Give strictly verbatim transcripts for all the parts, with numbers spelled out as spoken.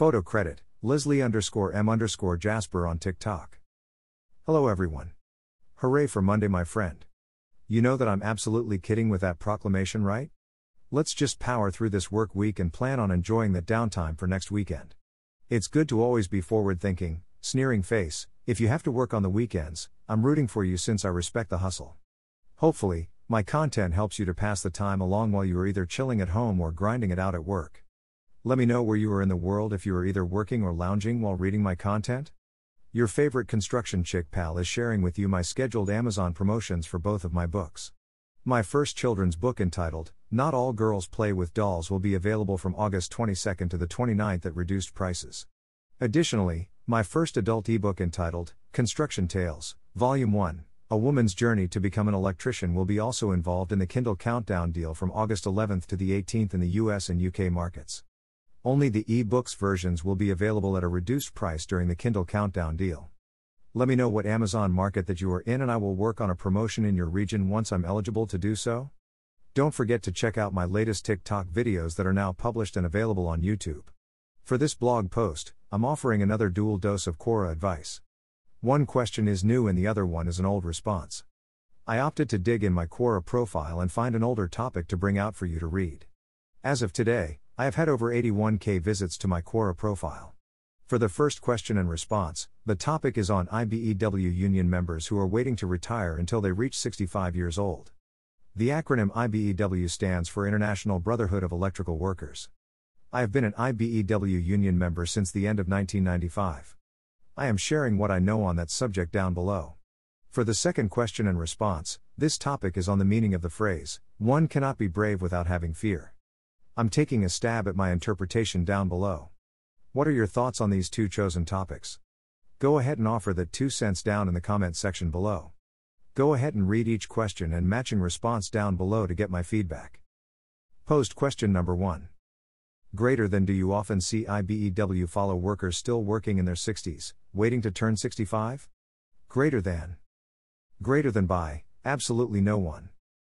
Photo credit, Leslie underscore M underscore Jasper on TikTok. Hello everyone. Hooray for Monday, my friend. You know that I'm absolutely kidding with that proclamation, right? Let's just power through this work week and plan on enjoying the downtime for next weekend. It's good to always be forward thinking, sneering face. If you have to work on the weekends, I'm rooting for you since I respect the hustle. Hopefully, my content helps you to pass the time along while you are either chilling at home or grinding it out at work. Let me know where you are in the world if you are either working or lounging while reading my content. Your favorite construction chick pal is sharing with you my scheduled Amazon promotions for both of my books. My first children's book entitled, Not All Girls Play with Dolls will be available from August twenty-second to the twenty-ninth at reduced prices. Additionally, my first adult ebook entitled, Construction Tales, Volume one, A Woman's Journey to Become an Electrician will be also involved in the Kindle Countdown deal from August eleventh to the eighteenth in the U S and U K markets. Only the e-books versions will be available at a reduced price during the Kindle Countdown deal. Let me know what Amazon market that you are in and I will work on a promotion in your region once I'm eligible to do so. Don't forget to check out my latest TikTok videos that are now published and available on YouTube. For this blog post, I'm offering another dual dose of Quora advice. One question is new and the other one is an old response. I opted to dig in my Quora profile and find an older topic to bring out for you to read. As of today, I have had over eighty-one K visits to my Quora profile. For the first question and response, the topic is on I B E W union members who are waiting to retire until they reach sixty-five years old. The acronym I B E W stands for International Brotherhood of Electrical Workers. I have been an I B E W union member since the end of nineteen ninety-five. I am sharing what I know on that subject down below. For the second question and response, this topic is on the meaning of the phrase, one cannot be brave without having fear. I'm taking a stab at my interpretation down below. What are your thoughts on these two chosen topics? Go ahead and offer that two cents down in the comment section below. Go ahead and read each question and matching response down below to get my feedback. Posed question number one. Greater than do you often see I B E W follow workers still working in their sixties, waiting to turn sixty-five? Greater than. Greater than by, absolutely no one.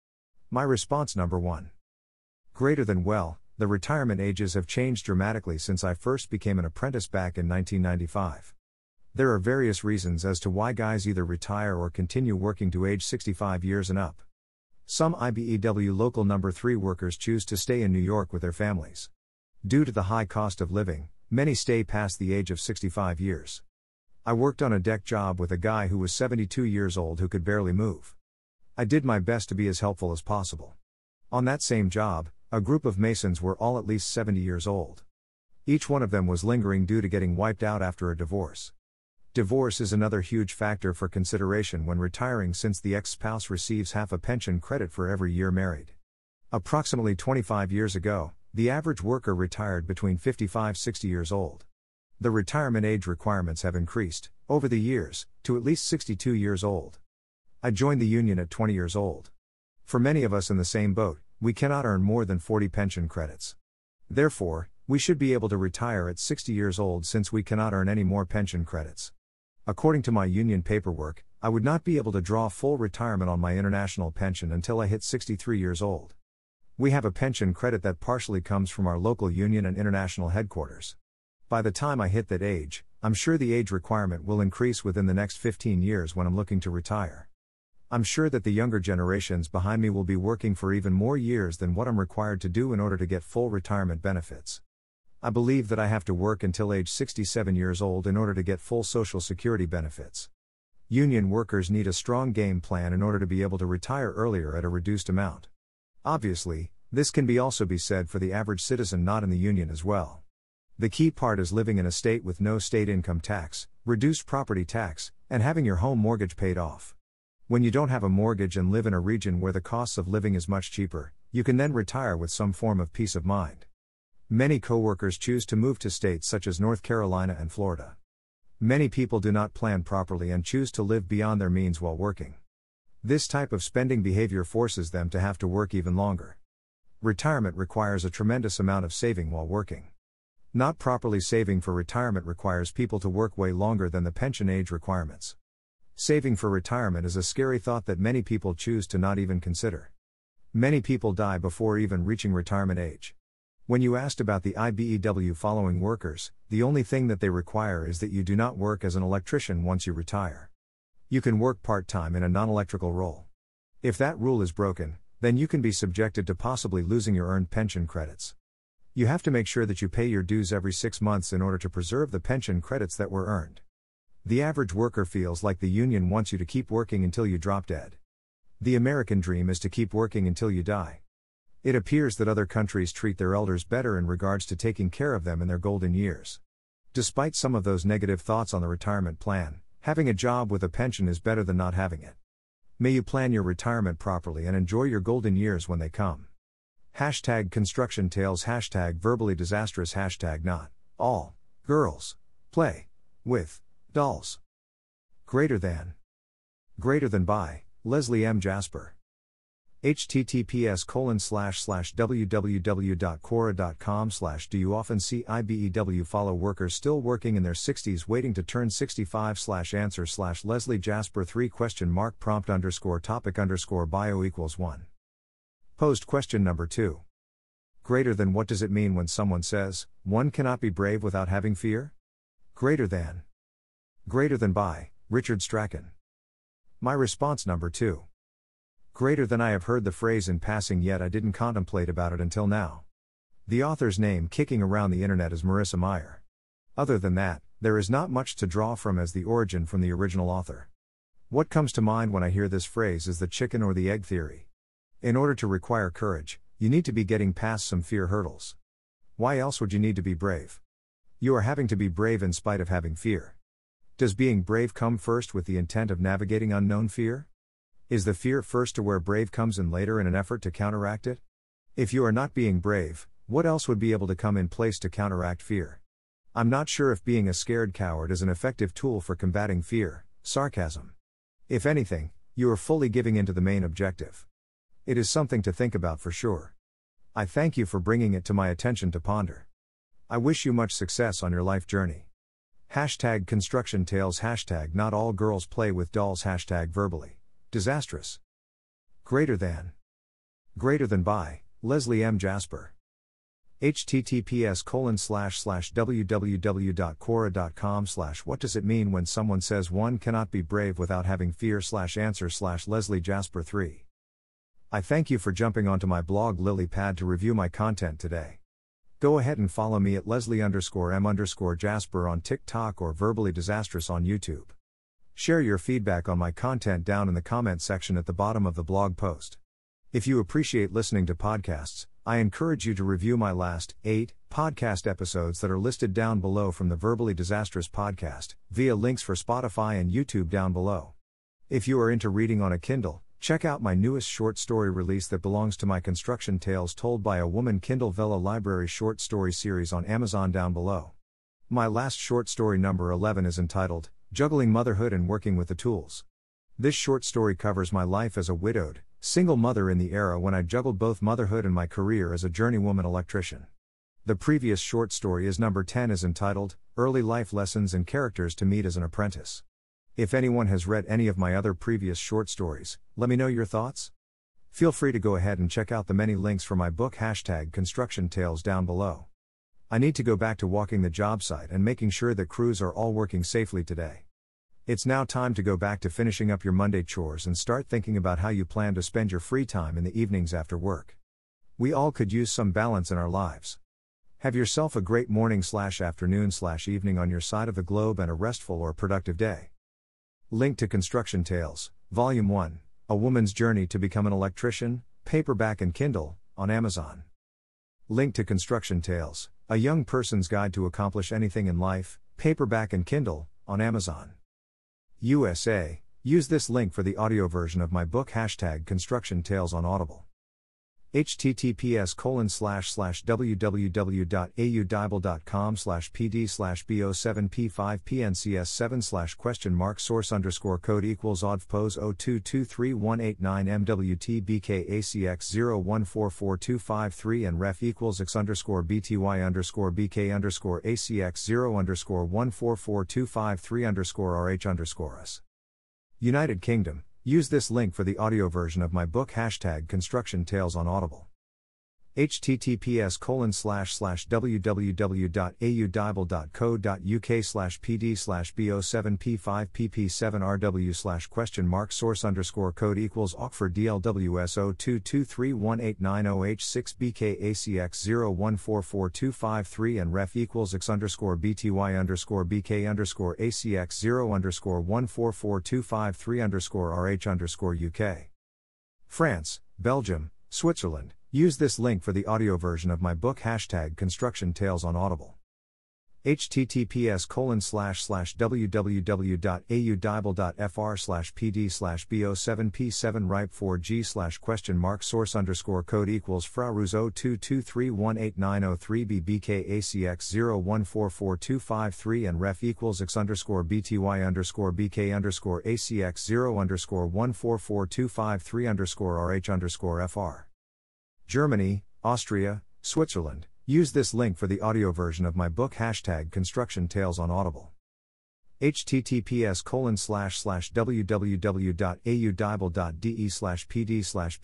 My response number one. Greater than well, the retirement ages have changed dramatically since I first became an apprentice back in nineteen ninety-five. There are various reasons as to why guys either retire or continue working to age sixty-five years and up. Some I B E W local number three workers choose to stay in New York with their families. Due to the high cost of living, many stay past the age of sixty-five years. I worked on a deck job with a guy who was seventy-two years old who could barely move. I did my best to be as helpful as possible. On that same job, a group of masons were all at least seventy years old. Each one of them was lingering due to getting wiped out after a divorce. Divorce is another huge factor for consideration when retiring since the ex-spouse receives half a pension credit for every year married. Approximately twenty-five years ago, the average worker retired between fifty-five to sixty years old. The retirement age requirements have increased, over the years, to at least sixty-two years old. I joined the union at twenty years old. For many of us in the same boat, we cannot earn more than forty pension credits. Therefore, we should be able to retire at sixty years old since we cannot earn any more pension credits. According to my union paperwork, I would not be able to draw full retirement on my international pension until I hit sixty-three years old. We have a pension credit that partially comes from our local union and international headquarters. By the time I hit that age, I'm sure the age requirement will increase within the next fifteen years when I'm looking to retire. I'm sure that the younger generations behind me will be working for even more years than what I'm required to do in order to get full retirement benefits. I believe that I have to work until age sixty-seven years old in order to get full Social Security benefits. Union workers need a strong game plan in order to be able to retire earlier at a reduced amount. Obviously, this can be also be said for the average citizen not in the union as well. The key part is living in a state with no state income tax, reduced property tax, and having your home mortgage paid off. When you don't have a mortgage and live in a region where the costs of living is much cheaper, you can then retire with some form of peace of mind. Many coworkers choose to move to states such as North Carolina and Florida. Many people do not plan properly and choose to live beyond their means while working. This type of spending behavior forces them to have to work even longer. Retirement requires a tremendous amount of saving while working. Not properly saving for retirement requires people to work way longer than the pension age requirements. Saving for retirement is a scary thought that many people choose to not even consider. Many people die before even reaching retirement age. When you asked about the I B E W following workers, the only thing that they require is that you do not work as an electrician once you retire. You can work part-time in a non-electrical role. If that rule is broken, then you can be subjected to possibly losing your earned pension credits. You have to make sure that you pay your dues every six months in order to preserve the pension credits that were earned. The average worker feels like the union wants you to keep working until you drop dead. The American dream is to keep working until you die. It appears that other countries treat their elders better in regards to taking care of them in their golden years. Despite some of those negative thoughts on the retirement plan, having a job with a pension is better than not having it. May you plan your retirement properly and enjoy your golden years when they come. Hashtag construction tales, hashtag verbally disastrous, hashtag not all girls play with dolls. Greater than. Greater than by Leslie M. Jasper. https colon slash slash www.quora.com slash do you often see I B E W follow workers still working in their sixties waiting to turn sixty-five slash answer slash Leslie Jasper three question mark prompt underscore topic underscore bio equals one. Posed question number two. Greater than. What does it mean when someone says, one cannot be brave without having fear? Greater than. Greater than by Richard Strachan. My response number two. Greater than. I have heard the phrase in passing, yet I didn't contemplate about it until now. The author's name kicking around the internet is Marissa Meyer. Other than that, there is not much to draw from as the origin from the original author. What comes to mind when I hear this phrase is the chicken or the egg theory. In order to require courage, you need to be getting past some fear hurdles. Why else would you need to be brave? You are having to be brave in spite of having fear. Does being brave come first with the intent of navigating unknown fear? Is the fear first to where brave comes in later in an effort to counteract it? If you are not being brave, what else would be able to come in place to counteract fear? I'm not sure if being a scared coward is an effective tool for combating fear. Sarcasm. If anything, you are fully giving in to the main objective. It is something to think about for sure. I thank you for bringing it to my attention to ponder. I wish you much success on your life journey. Hashtag construction tales, hashtag not all girls play with dolls, hashtag verbally disastrous. Greater than. Greater than by Leslie M. Jasper. https colon slash slash www.quora.com slash what does it mean when someone says one cannot be brave without having fear slash answer slash Leslie Jasper three. I thank you for jumping onto my blog LilyPad to review my content today. Go ahead and follow me at Leslie underscore M underscore Jasper on TikTok or Verbally Disastrous on YouTube. Share your feedback on my content down in the comment section at the bottom of the blog post. If you appreciate listening to podcasts, I encourage you to review my last eight podcast episodes that are listed down below from the Verbally Disastrous podcast, via links for Spotify and YouTube down below. If you are into reading on a Kindle, check out my newest short story release that belongs to my Construction Tales Told by a Woman Kindle Vella Library short story series on Amazon down below. My last short story number eleven is entitled, Juggling Motherhood and Working with the Tools. This short story covers my life as a widowed, single mother in the era when I juggled both motherhood and my career as a journeywoman electrician. The previous short story is number ten is entitled, Early Life Lessons and Characters to Meet as an Apprentice. If anyone has read any of my other previous short stories, let me know your thoughts. Feel free to go ahead and check out the many links for my book hashtag Construction Tales down below. I need to go back to walking the job site and making sure that crews are all working safely today. It's now time to go back to finishing up your Monday chores and start thinking about how you plan to spend your free time in the evenings after work. We all could use some balance in our lives. Have yourself a great morning slash afternoon slash evening on your side of the globe and a restful or productive day. Link to Construction Tales, Volume one, A Woman's Journey to Become an Electrician, paperback and Kindle, on Amazon. Link to Construction Tales, A Young Person's Guide to Accomplish Anything in Life, paperback and Kindle, on Amazon. U S A, use this link for the audio version of my book hashtag Construction Tales on Audible. https colon slash slash www.audible.com slash pd slash bo7p5pncs7 slash question mark source underscore code equals odfpos zero two two three one eight nine mwtbkacx zero one four four two five three and ref equals x underscore bty underscore bk underscore acx zero underscore one four four two five three underscore rh underscore us. United Kingdom, use this link for the audio version of my book hashtag Construction Tales on Audible. https colon slash slash www.audibel.co.uk slash pd slash bo7p5pp7rw slash question mark source underscore code equals Oxford D L W S zero two two three one eight nine zero H six B K A C X zero one four four two five three and ref equals x underscore bty underscore bk underscore acx zero underscore one four four two five three underscore rh underscore uk. France, Belgium, Switzerland. Use this link for the audio version of my book hashtag Construction Tales on Audible. https colon slash slash www.audibel.fr slash pd slash bo7p7 ripe 4g slash question mark source underscore code equals frauruz zero two two three one eight nine zero three b bkacx zero one four four two five three and ref equals x underscore bty underscore bk underscore acx zero underscore one four four two five three underscore rh underscore fr. Germany, Austria, Switzerland. Use this link for the audio version of my book hashtag Construction Tales on Audible. https colon slash slash www.audibel.de slash pd slash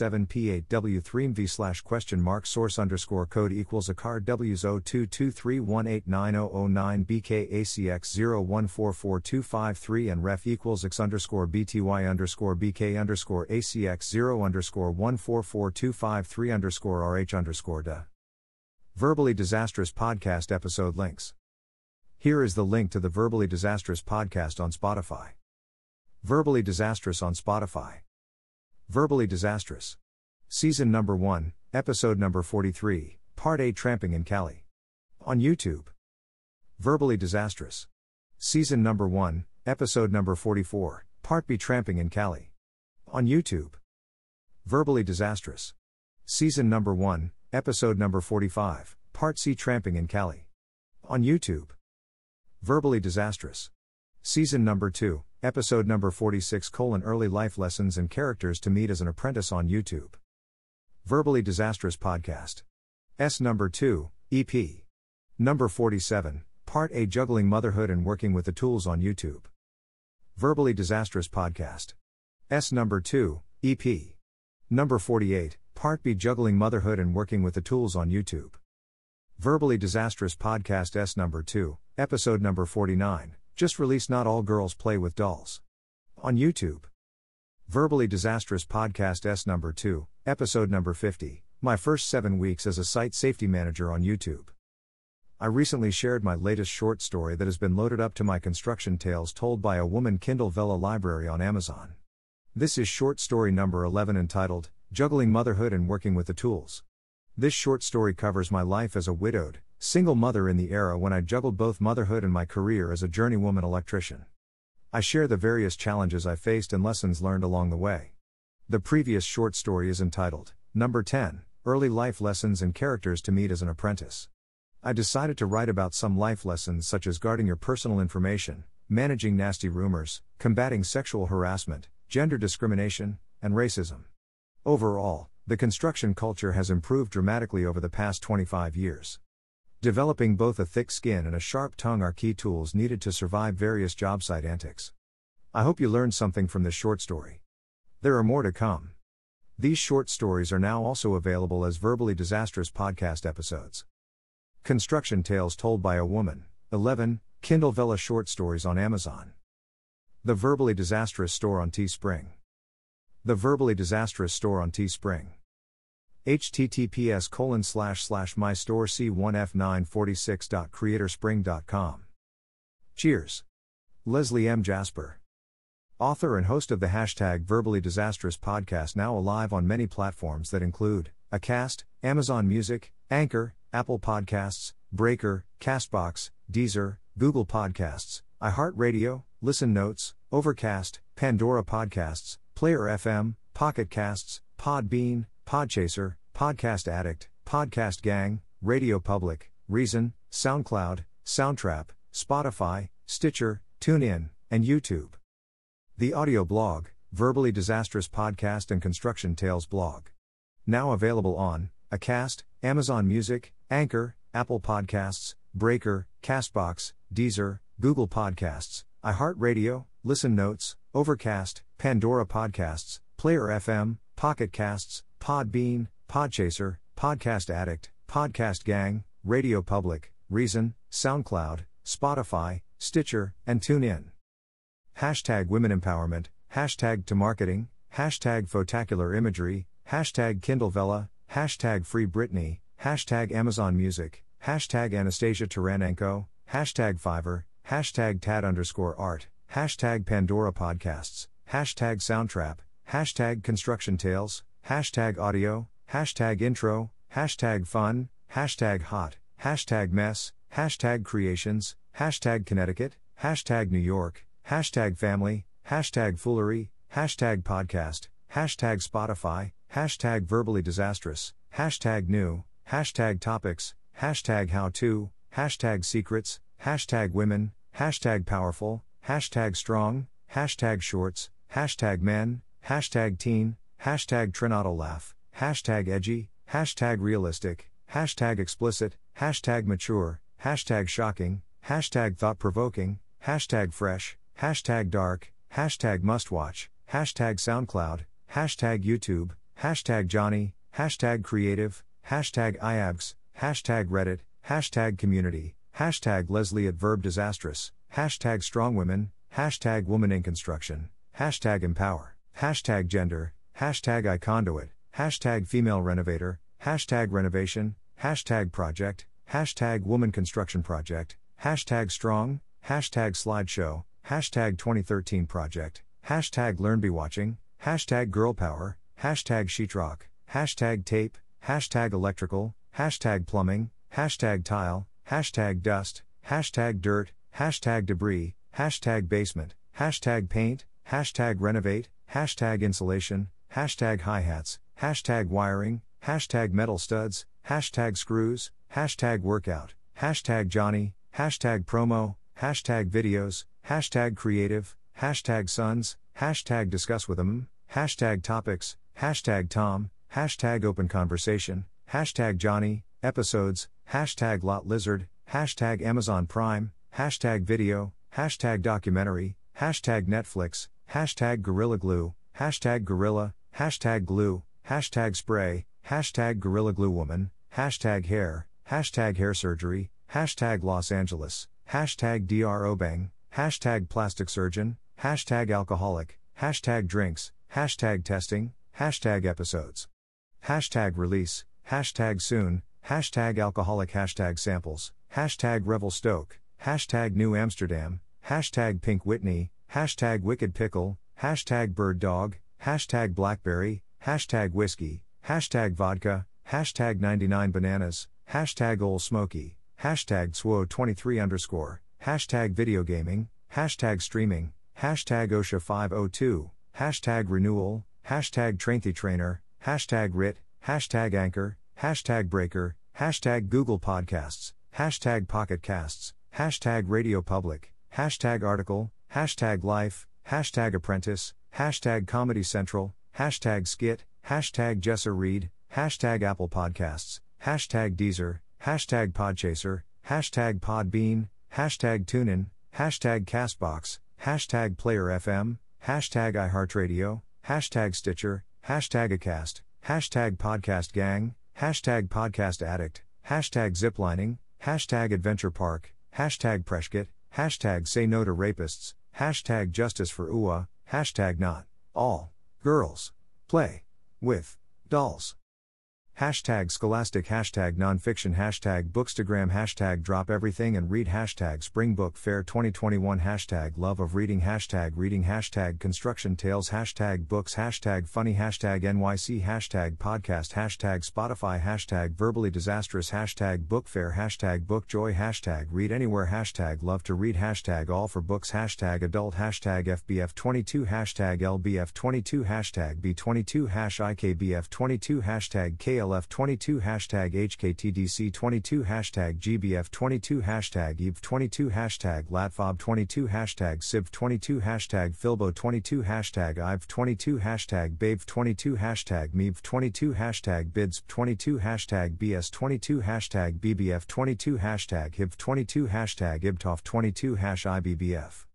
bo7p8w3mv slash question mark source underscore code equals acar w zero two two three one eight nine zero zero nine bkacx zero one four four two five three and ref equals x underscore bty underscore bk underscore acx zero underscore one four four two five three underscore rh underscore da. Verbally Disastrous Podcast episode links. Here is the link to the Verbally Disastrous podcast on Spotify. Verbally Disastrous on Spotify. Verbally Disastrous. Season number one, episode number forty-three, part eight Tramping in Cali. On YouTube. Verbally Disastrous. Season number one, episode number forty-four, part B Tramping in Cali. On YouTube. Verbally Disastrous. Season number one, episode number forty-five, part C Tramping in Cali. On YouTube. Verbally Disastrous. Season number two, episode number forty-six colon Early Life Lessons and Characters to Meet as an Apprentice on YouTube. Verbally Disastrous Podcast. S number two, E P. Number forty-seven, Part A Juggling Motherhood and Working with the Tools on YouTube. Verbally Disastrous Podcast. S number two, E P. Number forty-eight, Part B Juggling Motherhood and Working with the Tools on YouTube. Verbally Disastrous Podcast S number two, episode number forty-nine, just released Not All Girls Play with Dolls. On YouTube. Verbally Disastrous Podcast S number two, episode number fifty, my first seven weeks as a site safety manager on YouTube. I recently shared my latest short story that has been loaded up to my Construction Tales Told by a Woman Kindle Vella library on Amazon. This is short story number eleven entitled, Juggling Motherhood and Working with the Tools. This short story covers my life as a widowed, single mother in the era when I juggled both motherhood and my career as a journeywoman electrician. I share the various challenges I faced and lessons learned along the way. The previous short story is entitled, Number ten, Early Life Lessons and Characters to Meet as an Apprentice. I decided to write about some life lessons such as guarding your personal information, managing nasty rumors, combating sexual harassment, gender discrimination, and racism. Overall, the construction culture has improved dramatically over the past twenty-five years. Developing both a thick skin and a sharp tongue are key tools needed to survive various job site antics. I hope you learned something from this short story. There are more to come. These short stories are now also available as Verbally Disastrous podcast episodes. Construction Tales Told by a Woman, eleven, Kindle Vella short stories on Amazon. The Verbally Disastrous store on Teespring. The Verbally Disastrous store on Teespring. https colon slash slash my store c one f nine forty-six dot creatorspring dot com. Cheers. Leslie M. Jasper. Author and host of the hashtag Verbally Disastrous podcast, now alive on many platforms that include Acast, Amazon Music, Anchor, Apple Podcasts, Breaker, Castbox, Deezer, Google Podcasts, iHeartRadio, Listen Notes, Overcast, Pandora Podcasts, Player F M, Pocket Casts, Podbean, Podchaser, Podcast Addict, Podcast Gang, Radio Public, Reason, SoundCloud, Soundtrap, Spotify, Stitcher, TuneIn, and YouTube. The audio blog, Verbally Disastrous Podcast and Construction Tales blog. Now available on Acast, Amazon Music, Anchor, Apple Podcasts, Breaker, Castbox, Deezer, Google Podcasts, iHeartRadio, Listen Notes, Overcast, Pandora Podcasts, Player F M, Pocket Casts, Podbean, Podchaser, Podcast Addict, Podcast Gang, Radio Public, Reason, SoundCloud, Spotify, Stitcher, and TuneIn. Hashtag Women Empowerment, hashtag To Marketing, hashtag Photacular Imagery, hashtag Kindle Vella, hashtag Free Britney, hashtag Amazon Music, hashtag Anastasia Taranenko, hashtag Fiverr, hashtag Tad underscore art, hashtag Pandora Podcasts, hashtag Soundtrap, hashtag Construction Tales, hashtag Audio, hashtag Intro, hashtag Fun, hashtag Hot, hashtag Mess, hashtag Creations, hashtag Connecticut, hashtag New York, hashtag Family, hashtag Foolery, hashtag Podcast, hashtag Spotify, hashtag Verbally Disastrous, hashtag New, hashtag Topics, hashtag How To, hashtag Secrets, hashtag Women, hashtag Powerful, hashtag Strong, hashtag Shorts, hashtag Men, hashtag Teen, hashtag Trinato Laugh, hashtag Edgy, hashtag Realistic, hashtag Explicit, hashtag Mature, hashtag Shocking, hashtag Thought Provoking, hashtag Fresh, hashtag Dark, hashtag Mustwatch, hashtag SoundCloud, hashtag YouTube, hashtag Johnny, hashtag Creative, hashtag I A B S, hashtag Reddit, hashtag Community, hashtag Leslie at Verb Disastrous, hashtag Strong Women, hashtag Woman in Construction, hashtag Empower, hashtag Gender, hashtag iConduit, hashtag Female Renovator, hashtag Renovation, hashtag Project, hashtag Woman Construction Project, hashtag Strong, hashtag Slideshow, hashtag twenty thirteen Project, hashtag LearnBeWatching, hashtag Girl Power, hashtag Sheetrock, hashtag Tape, hashtag Electrical, hashtag Plumbing, hashtag Tile, hashtag Dust, hashtag Dirt, hashtag Debris, hashtag Basement, hashtag Paint, hashtag Renovate, hashtag Insulation, hashtag Hi-Hats, hashtag Wiring, hashtag Metal Studs, hashtag Screws, hashtag Workout, hashtag Johnny, hashtag Promo, hashtag Videos, hashtag Creative, hashtag Sons, hashtag Discuss with 'em, hashtag Topics, hashtag Tom, hashtag Open Conversation, hashtag Johnny, Episodes, hashtag Lot Lizard, hashtag Amazon Prime, hashtag Video, hashtag Documentary, hashtag Netflix, hashtag Gorilla Glue, hashtag Gorilla, hashtag Glue, hashtag Spray, hashtag Gorilla Glue Woman, hashtag Hair, hashtag Hair Surgery, hashtag Los Angeles, hashtag D R Obeng, hashtag Plastic Surgeon, hashtag Alcoholic, hashtag Drinks, hashtag Testing, hashtag Episodes, hashtag Release, hashtag Soon, hashtag Alcoholic, hashtag Samples, hashtag Revelstoke, hashtag New Amsterdam, hashtag Pink Whitney, hashtag Wicked Pickle, hashtag Bird Dog, hashtag Blackberry, hashtag Whiskey, hashtag Vodka, hashtag ninety-nine Bananas, hashtag Ol Smoky, hashtag Swo twenty-three underscore, hashtag Video Gaming, hashtag Streaming, hashtag OSHA five oh two, hashtag Renewal, hashtag Trainthy Trainer, hashtag Rit, hashtag Anchor, hashtag Breaker, hashtag Google Podcasts, hashtag Pocket Casts, hashtag Radio Public, hashtag Article, hashtag Life, hashtag Apprentice, hashtag Comedy Central, hashtag Skit, hashtag Jessa Reed, hashtag Apple Podcasts, hashtag Deezer, hashtag Podchaser, hashtag Podbean, hashtag TuneIn, hashtag Castbox, hashtag Player F M, hashtag iHeartRadio, hashtag Stitcher, hashtag Acast, hashtag Podcast Gang, hashtag Podcast Addict, hashtag Ziplining, hashtag Adventure Park, hashtag Preshkit, hashtag Say No to Rapists, hashtag Justice for U A, hashtag Not All Girls Play with Dolls, hashtag Scholastic, hashtag Nonfiction, hashtag Bookstagram, hashtag Drop Everything and Read, hashtag Spring Book Fair twenty twenty-one, hashtag Love of Reading, hashtag Reading, hashtag Construction Tales, hashtag Books, hashtag Funny, hashtag N Y C, hashtag Podcast, hashtag Spotify, hashtag Verbally Disastrous, hashtag Book Fair, hashtag Book Joy, hashtag Read Anywhere, hashtag Love to Read, hashtag All for Books, hashtag Adult, hashtag F B F twenty-two, hashtag L B F twenty-two, hashtag B twenty-two, hash I K B F twenty-two, hashtag K L F twenty-two, hashtag H K T D C twenty-two, hashtag G B F twenty-two, hashtag E V twenty-two, hashtag Latfob twenty-two, hashtag Civ twenty-two, hashtag Filbo twenty-two, hashtag I V twenty-two, hashtag Babe twenty-two, hashtag Meev twenty-two, hashtag Bids twenty-two, hashtag B S twenty-two, hashtag B B F twenty-two, hashtag H I V twenty-two, hashtag Ibtof twenty-two, hash I B B F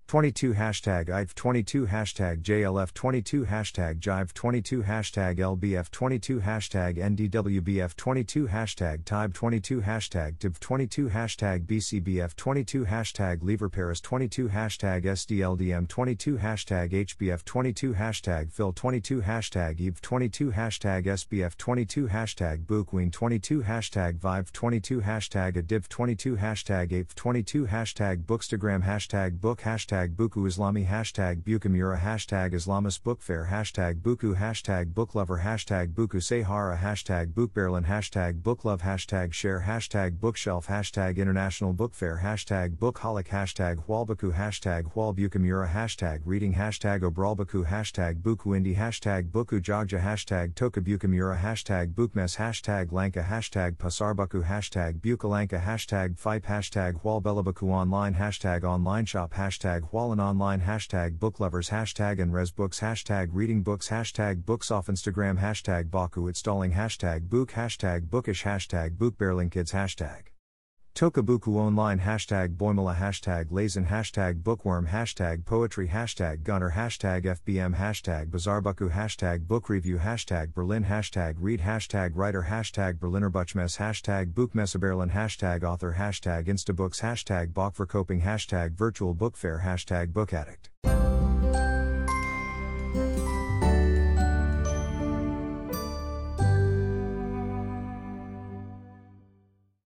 twenty-two hashtag I F twenty-two hashtag J L F twenty-two hashtag Jive twenty-two hashtag L B F twenty-two hashtag N D W B F twenty-two hashtag T I B twenty-two hashtag T I B twenty-two hashtag B C B F twenty-two hashtag Lever Paris twenty-two hashtag S D L D M twenty-two hashtag H B F twenty-two hashtag Phil twenty-two hashtag Eve twenty-two hashtag S B F twenty-two hashtag Bookween twenty-two hashtag Vive twenty-two hashtag Adiv twenty-two hashtag Ape twenty-two hashtag Bookstagram hashtag Book hashtag Buku Islami hashtag Bukamura hashtag Islamist Book Fair hashtag Buku hashtag Booklover hashtag Buku Sahara hashtag Bookberlin hashtag Booklove hashtag Share hashtag Bookshelf hashtag International Book Fair hashtag Bookholic hashtag Hualbuku hashtag Hual Bukamura hashtag Reading hashtag Obralbuku hashtag Buku Indie hashtag Buku Jogja hashtag Toka Bukamura hashtag Bookmess hashtag Lanka hashtag Pasarbuku hashtag Bukalanka hashtag Fipe hashtag Hualbelabuku online hashtag Online Shop hashtag Hualan online hashtag Booklovers hashtag and Res Books hashtag Reading Books hashtag Books off Instagram hashtag Baku installing hashtag Book hashtag Bookish hashtag Bookberlin Kids hashtag Tokabuku online hashtag Boimala hashtag Lazen hashtag Bookworm hashtag Poetry hashtag Gunner hashtag F B M hashtag Bazarbuku hashtag Book Review hashtag Berlin hashtag Read hashtag Writer hashtag Berliner Buchmesse hashtag Buchmesseberlin hashtag Author hashtag Instabooks hashtag Bachverkoping hashtag Virtual Book Fair hashtag Book Addict